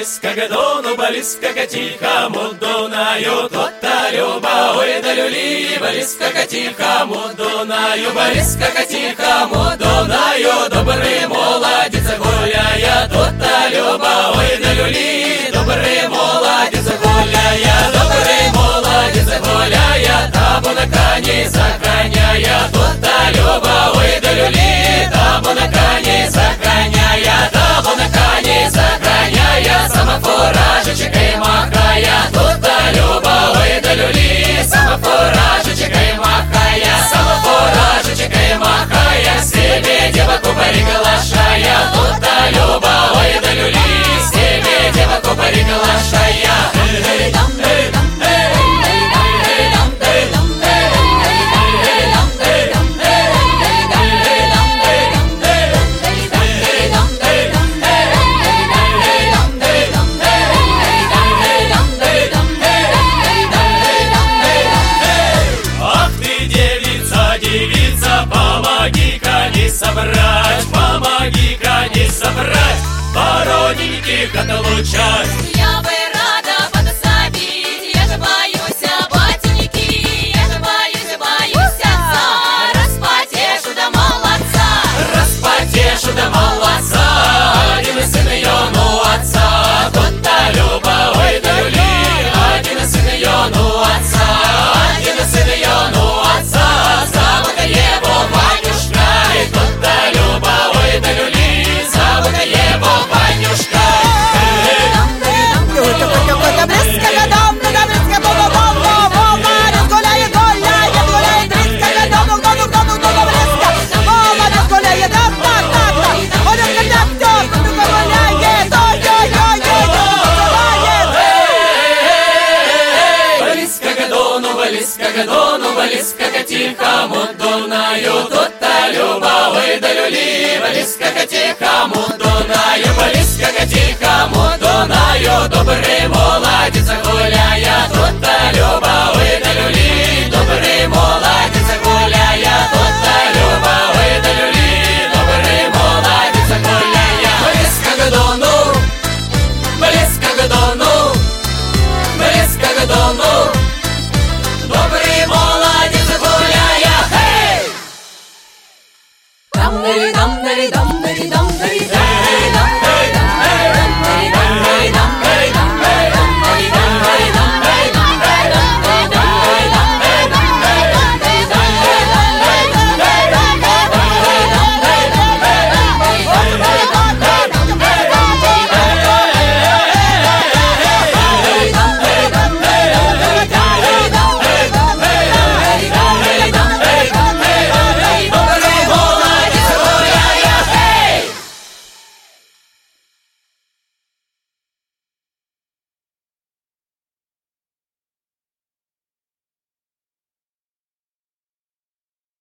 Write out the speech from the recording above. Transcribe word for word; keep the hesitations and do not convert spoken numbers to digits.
близко к Дону, близко к тихому Дунаю, тут-то Люба, ой да люли, близко к тихому Дунаю, близко к тихому Дунаю, добрый молодец гуляя, тут-то Люба, ой да люли, добрый молодец гуляя, добрый молодец гуляя, табу на коне загоняя, тут-то Люба, ой да люли, табу на коне загоняя, табу на коне загоняя, самофуражечкой махая, тут-то Люба, ой да люли, самофуражечкой махая, самофуражечкой махая, себе девку приглашая, тут-то Люба, ой да люли, себе девку приглашая. Помоги-ка не собрать, помоги-ка не собрать, вороненьких отлучать. Я бы рада подсобить, я же боюсь батеньки, я же боюсь, боюсь отца, распотешу да молодца, распотешу да молодца, один сын ее, ну отца, тут-то Люба, ой да люли, один сын ее, ну отца, один сын ее, ну отца, зовут его Ванюшкой, тут-то Люба, ой да люли, зовут его Ванюшкой. Близко к дому, да близко к дому, молодец гуляет, гуляет, гуляет, близко к дому, к дому, к дому, к дому, близко, молодец гуляет, да, да, да, да, молодец гуляет, гуляет, ой-ой-ой-ой, близко к Дону, близко к Дону, близко к тихому Дунаю, тут-то Люба, ой да люли, близко к тихому Дунаю, близко к тихому Дунаю, добрый молодец гуляя, тут-то Люба, ой да люли, добрый молодец гуляя, тут-то Люба, ой да люли, добрый молодец гуляя, близко к Дону, близко к Дону, близко к Дону, добрый молодец гуляя, хей! дам-дали, дам-дали, дам-дали, дам-дали.